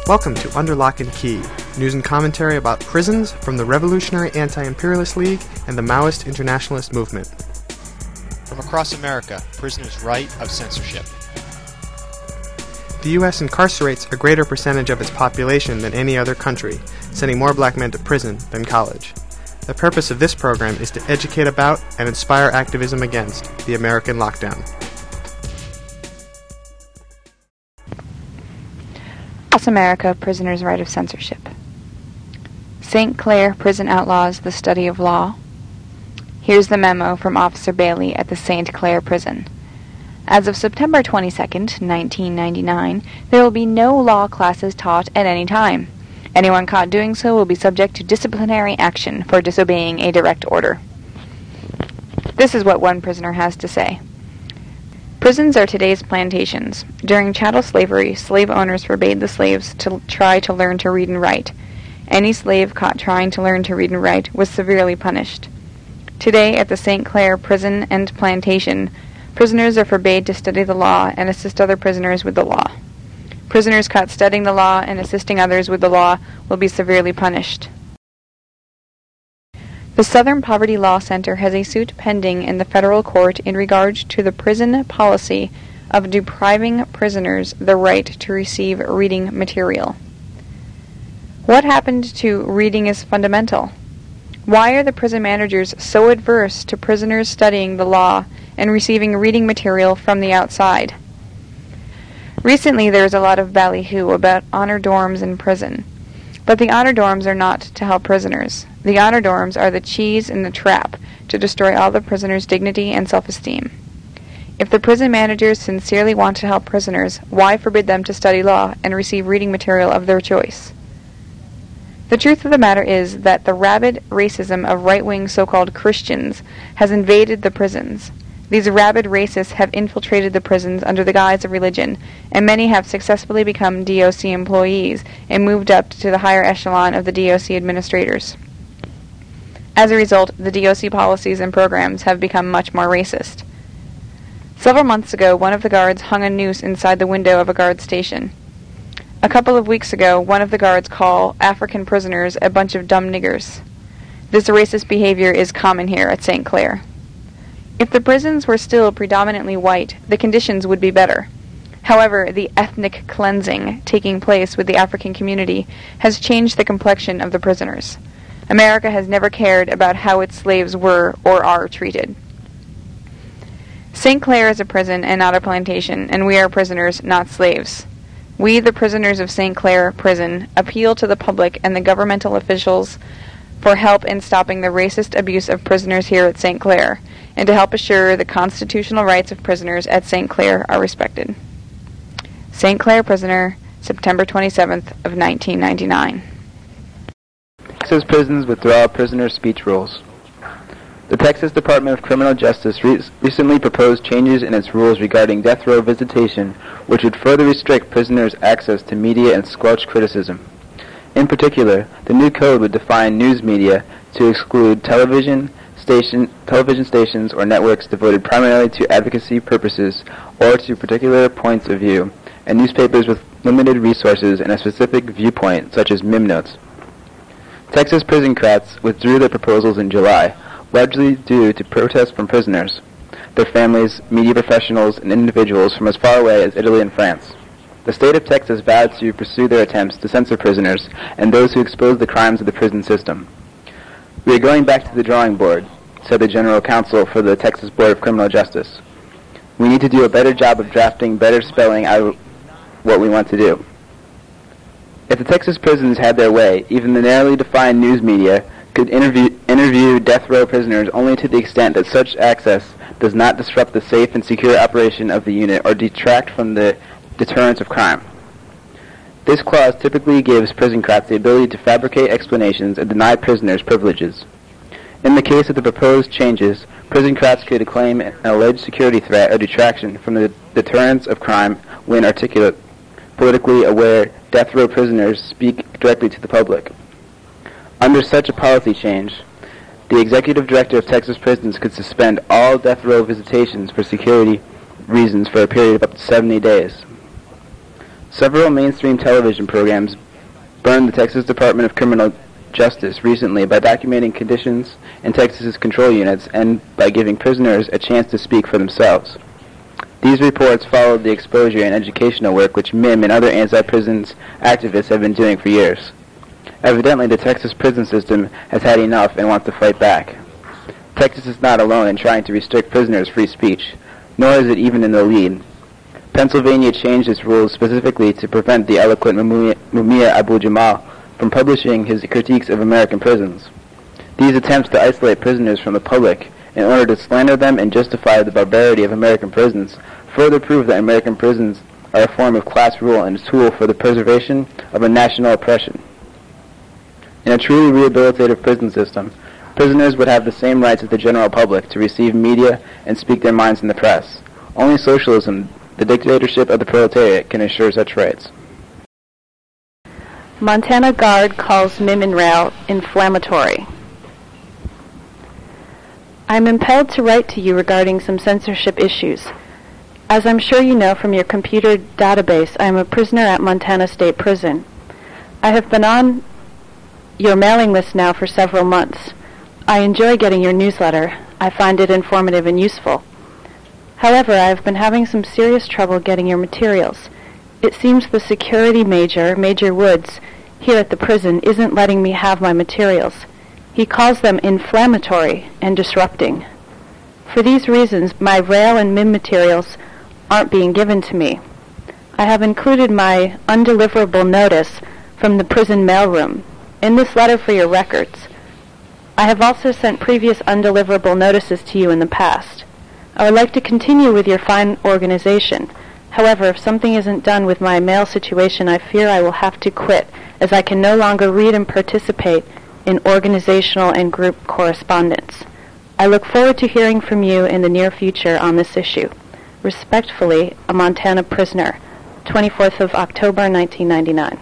Welcome to Under Lock and Key, news and commentary about prisons from the Revolutionary Anti-Imperialist League and the Maoist Internationalist Movement. From across America, prisoners' right of censorship. The U.S. incarcerates a greater percentage of its population than any other country, sending more black men to prison than college. The purpose of this program is to educate about and inspire activism against the American lockdown. Across America, prisoners' right of censorship. St. Clair Prison Outlaws the Study of Law. Here's the memo from Officer Bailey at the St. Clair Prison. As of September 22nd, 1999, there will be no law classes taught at any time. Anyone caught doing so will be subject to disciplinary action for disobeying a direct order. This is what one prisoner has to say. Prisons are today's plantations. During chattel slavery, slave owners forbade the slaves to try to learn to read and write. Any slave caught trying to learn to read and write was severely punished. Today, at the St. Clair Prison and Plantation, prisoners are forbade to study the law and assist other prisoners with the law. Prisoners caught studying the law and assisting others with the law will be severely punished. The Southern Poverty Law Center has a suit pending in the federal court in regard to the prison policy of depriving prisoners the right to receive reading material. What happened to reading is fundamental? Why are the prison managers so adverse to prisoners studying the law and receiving reading material from the outside? Recently there was a lot of ballyhoo about honor dorms in prison. But the honor dorms are not to help prisoners. The honor dorms are the cheese in the trap to destroy all the prisoners' dignity and self-esteem. If the prison managers sincerely want to help prisoners, why forbid them to study law and receive reading material of their choice? The truth of the matter is that the rabid racism of right-wing so-called Christians has invaded the prisons. These rabid racists have infiltrated the prisons under the guise of religion, and many have successfully become DOC employees and moved up to the higher echelon of the DOC administrators. As a result, the DOC policies and programs have become much more racist. Several months ago, one of the guards hung a noose inside the window of a guard station. A couple of weeks ago, one of the guards called African prisoners a bunch of dumb niggers. This racist behavior is common here at St. Clair. If the prisons were still predominantly white, the conditions would be better. However, the ethnic cleansing taking place with the African community has changed the complexion of the prisoners. America has never cared about how its slaves were or are treated. St. Clair is a prison and not a plantation, and we are prisoners, not slaves. We, the prisoners of St. Clair Prison, appeal to the public and the governmental officials for help in stopping the racist abuse of prisoners here at St. Clair, and to help assure the constitutional rights of prisoners at St. Clair are respected. St. Clair Prisoner, September 27th of 1999. Texas prisons withdraw prisoner speech rules. The Texas Department of Criminal Justice recently proposed changes in its rules regarding death row visitation, which would further restrict prisoners' access to media and squelch criticism. In particular, the new code would define news media to exclude television stations or networks devoted primarily to advocacy purposes or to particular points of view, and newspapers with limited resources and a specific viewpoint, such as meme notes. Texas prison-crats withdrew their proposals in July, largely due to protests from prisoners, their families, media professionals, and individuals from as far away as Italy and France. The state of Texas vowed to pursue their attempts to censor prisoners and those who expose the crimes of the prison system. "We are going back to the drawing board," said the General Counsel for the Texas Board of Criminal Justice. "We need to do a better job of drafting, better spelling out what we want to do." If the Texas prisons had their way, even the narrowly defined news media could interview death row prisoners only to the extent that such access does not disrupt the safe and secure operation of the unit or detract from the deterrence of crime. This clause typically gives prison-crats the ability to fabricate explanations and deny prisoners privileges. In the case of the proposed changes, prison-crats could claim an alleged security threat or detraction from the deterrence of crime when articulate, politically aware death row prisoners speak directly to the public. Under such a policy change, the executive director of Texas prisons could suspend all death row visitations for security reasons for a period of up to 70 days. Several mainstream television programs burned the Texas Department of Criminal Justice recently by documenting conditions in Texas's control units and by giving prisoners a chance to speak for themselves. These reports followed the exposure and educational work which MIM and other anti-prisons activists have been doing for years. Evidently, the Texas prison system has had enough and wants to fight back. Texas is not alone in trying to restrict prisoners' free speech, nor is it even in the lead. Pennsylvania changed its rules specifically to prevent the eloquent Mumia Abu-Jamal from publishing his critiques of American prisons. These attempts to isolate prisoners from the public in order to slander them and justify the barbarity of American prisons further prove that American prisons are a form of class rule and a tool for the preservation of a national oppression. In a truly rehabilitative prison system, prisoners would have the same rights as the general public to receive media and speak their minds in the press. Only socialism, the dictatorship of the proletariat, can assure such rights. Montana Guard calls MIM and Rail inflammatory. I am impelled to write to you regarding some censorship issues. As I'm sure you know from your computer database, I am a prisoner at Montana State Prison. I have been on your mailing list now for several months. I enjoy getting your newsletter. I find it informative and useful. However, I have been having some serious trouble getting your materials. It seems the security major, Major Woods, here at the prison isn't letting me have my materials. He calls them inflammatory and disrupting. For these reasons, my Rail and MIM materials aren't being given to me. I have included my undeliverable notice from the prison mailroom in this letter for your records. I have also sent previous undeliverable notices to you in the past. I would like to continue with your fine organization. However, if something isn't done with my mail situation, I fear I will have to quit, as I can no longer read and participate in organizational and group correspondence. I look forward to hearing from you in the near future on this issue. Respectfully, a Montana prisoner, 24th of October, 1999.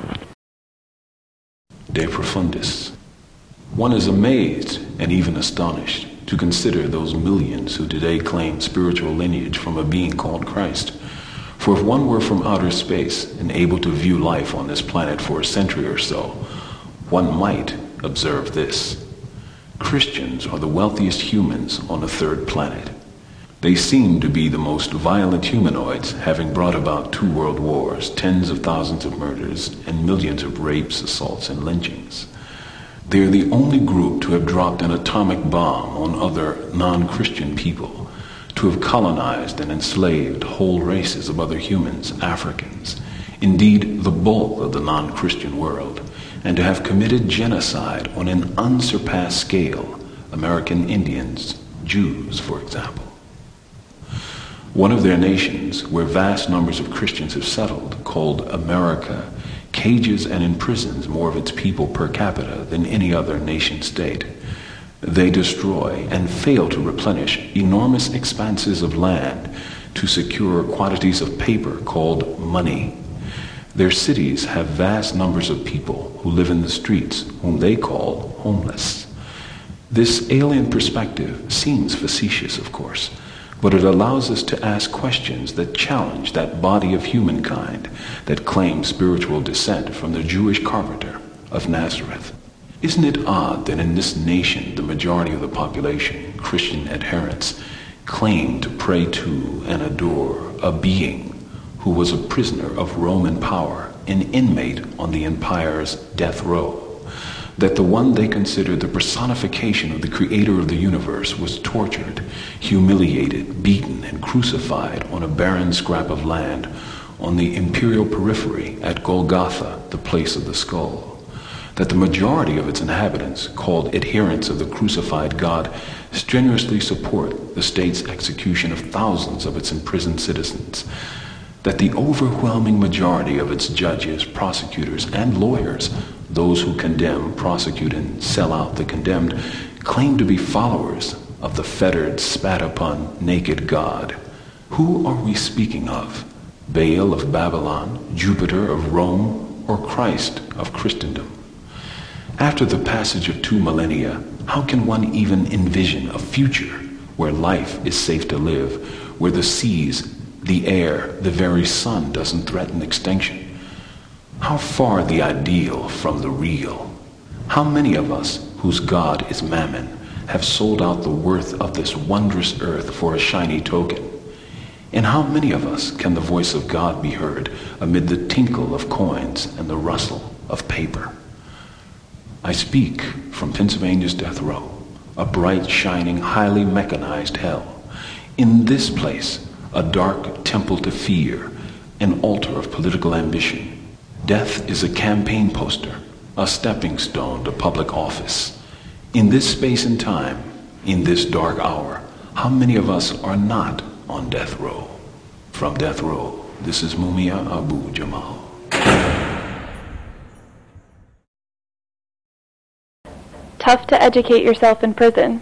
De Profundis. One is amazed and even astonished to consider those millions who today claim spiritual lineage from a being called Christ. For if one were from outer space and able to view life on this planet for a century or so, one might observe this. Christians are the wealthiest humans on a third planet. They seem to be the most violent humanoids, having brought about 2 world wars, tens of thousands of murders, and millions of rapes, assaults, and lynchings. They are the only group to have dropped an atomic bomb on other non-Christian people, to have colonized and enslaved whole races of other humans, Africans, indeed the bulk of the non-Christian world, and to have committed genocide on an unsurpassed scale, American Indians, Jews, for example. One of their nations, where vast numbers of Christians have settled, called America, cages and imprisons more of its people per capita than any other nation-state. They destroy and fail to replenish enormous expanses of land to secure quantities of paper called money. Their cities have vast numbers of people who live in the streets, whom they call homeless. This alien perspective seems facetious, of course, but it allows us to ask questions that challenge that body of humankind that claims spiritual descent from the Jewish carpenter of Nazareth. Isn't it odd that in this nation the majority of the population, Christian adherents, claim to pray to and adore a being who was a prisoner of Roman power, an inmate on the empire's death row? That the one they considered the personification of the creator of the universe was tortured, humiliated, beaten, and crucified on a barren scrap of land on the imperial periphery at Golgotha, the place of the skull. That the majority of its inhabitants, called adherents of the crucified God, strenuously support the state's execution of thousands of its imprisoned citizens. That the overwhelming majority of its judges, prosecutors, and lawyers, those who condemn, prosecute, and sell out the condemned, claim to be followers of the fettered, spat-upon, naked God. Who are we speaking of? Baal of Babylon, Jupiter of Rome, or Christ of Christendom? After the passage of 2 millennia, how can one even envision a future where life is safe to live, where the seas The air, the very sun, doesn't threaten extinction. How far the ideal from the real? How many of us, whose God is Mammon, have sold out the worth of this wondrous earth for a shiny token? And how many of us can the voice of God be heard amid the tinkle of coins and the rustle of paper? I speak from Pennsylvania's death row, a bright, shining, highly mechanized hell. In this place, a dark temple to fear, an altar of political ambition. Death is a campaign poster, a stepping stone to public office. In this space and time, in this dark hour, how many of us are not on death row? From death row, this is Mumia Abu Jamal. Tough to educate yourself in prison.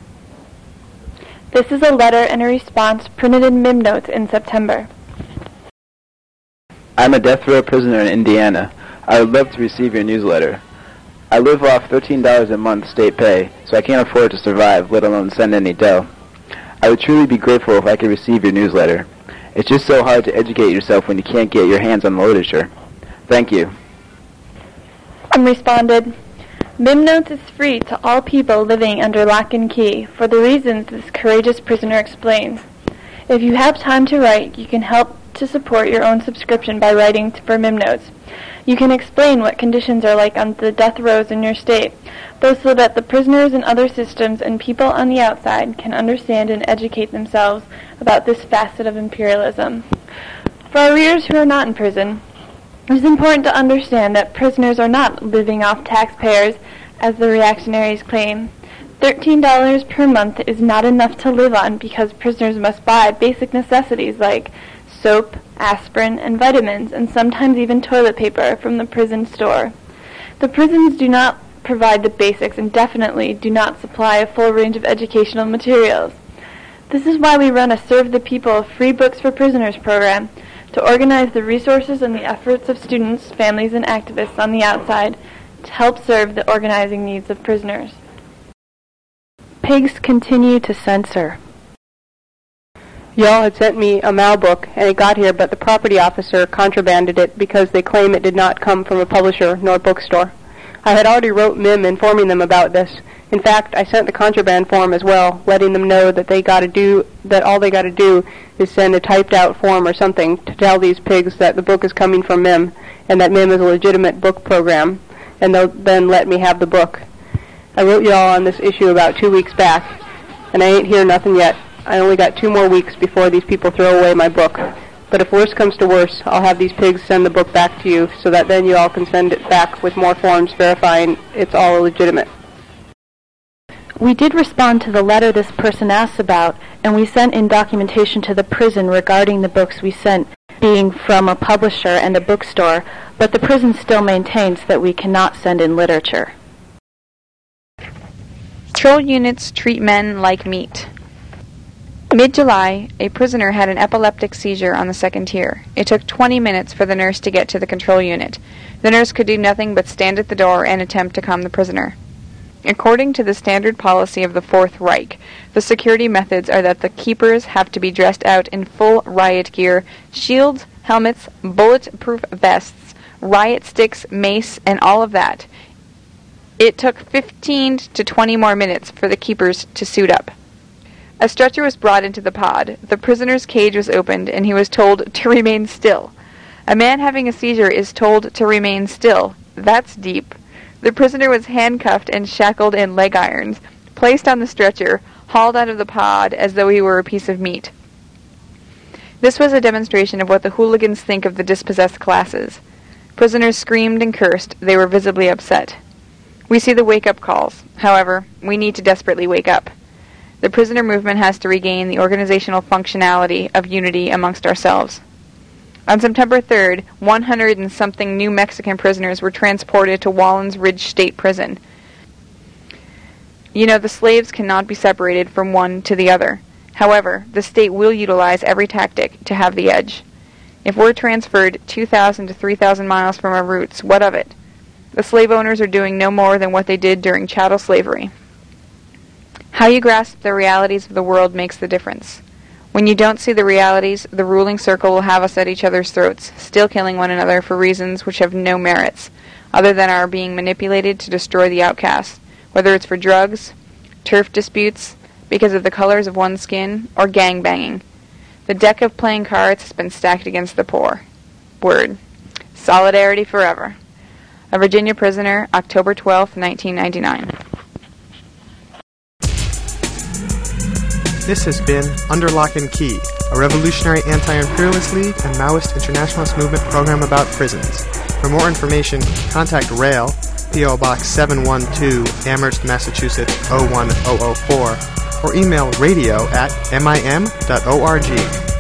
This is a letter and a response printed in MIM notes in September. I'm a death row prisoner in Indiana. I would love to receive your newsletter. I live off $13 a month state pay, so I can't afford to survive, let alone send any dough. I would truly be grateful if I could receive your newsletter. It's just so hard to educate yourself when you can't get your hands on the literature. Thank you. And responded, MIM Notes is free to all people living under lock and key for the reasons this courageous prisoner explains. If you have time to write, you can help to support your own subscription by writing for MIM Notes. You can explain what conditions are like on the death rows in your state, both so that the prisoners in other systems and people on the outside can understand and educate themselves about this facet of imperialism. For our readers who are not in prison, it is important to understand that prisoners are not living off taxpayers, as the reactionaries claim. $13 per month is not enough to live on because prisoners must buy basic necessities like soap, aspirin, and vitamins, and sometimes even toilet paper from the prison store. The prisons do not provide the basics and definitely do not supply a full range of educational materials. This is why we run a Serve the People Free Books for Prisoners program, to organize the resources and the efforts of students, families, and activists on the outside to help serve the organizing needs of prisoners. Pigs continue to censor. Y'all had sent me a Mao book, and it got here, but the property officer contrabanded it because they claim it did not come from a publisher nor bookstore. I had already wrote MIM informing them about this. In fact, I sent the contraband form as well, letting them know that all they got to do is send a typed out form or something to tell these pigs that the book is coming from MIM and that MIM is a legitimate book program, and they'll then let me have the book. I wrote y'all on this issue about 2 weeks back, and I ain't hear nothing yet. I only got 2 more weeks before these people throw away my book. But if worse comes to worse, I'll have these pigs send the book back to you so that then you all can send it back with more forms verifying it's all legitimate. We did respond to the letter this person asks about, and we sent in documentation to the prison regarding the books we sent being from a publisher and a bookstore, but the prison still maintains that we cannot send in literature. Patrol units treat men like meat. Mid-July, a prisoner had an epileptic seizure on the second tier. It took 20 minutes for the nurse to get to the control unit. The nurse could do nothing but stand at the door and attempt to calm the prisoner. According to the standard policy of the Fourth Reich, the security methods are that the keepers have to be dressed out in full riot gear, shields, helmets, bulletproof vests, riot sticks, mace, and all of that. It took 15 to 20 more minutes for the keepers to suit up. A stretcher was brought into the pod. The prisoner's cage was opened, and he was told to remain still. A man having a seizure is told to remain still. That's deep. The prisoner was handcuffed and shackled in leg irons, placed on the stretcher, hauled out of the pod as though he were a piece of meat. This was a demonstration of what the hooligans think of the dispossessed classes. Prisoners screamed and cursed. They were visibly upset. We see the wake-up calls. However, we need to desperately wake up. The prisoner movement has to regain the organizational functionality of unity amongst ourselves. On September 3rd, 100 and something New Mexican prisoners were transported to Wallens Ridge State Prison. You know, the slaves cannot be separated from one to the other. However, the state will utilize every tactic to have the edge. If we're transferred 2,000 to 3,000 miles from our roots, what of it? The slave owners are doing no more than what they did during chattel slavery. How you grasp the realities of the world makes the difference. When you don't see the realities, the ruling circle will have us at each other's throats, still killing one another for reasons which have no merits, other than our being manipulated to destroy the outcast, whether it's for drugs, turf disputes, because of the colors of one's skin, or gang-banging. The deck of playing cards has been stacked against the poor. Word. Solidarity forever. A Virginia prisoner, October 12, 1999. This has been Under Lock and Key, a revolutionary anti-imperialist league and Maoist internationalist movement program about prisons. For more information, contact RAIL, P.O. Box 712, Amherst, Massachusetts 01004, or email radio@mim.org.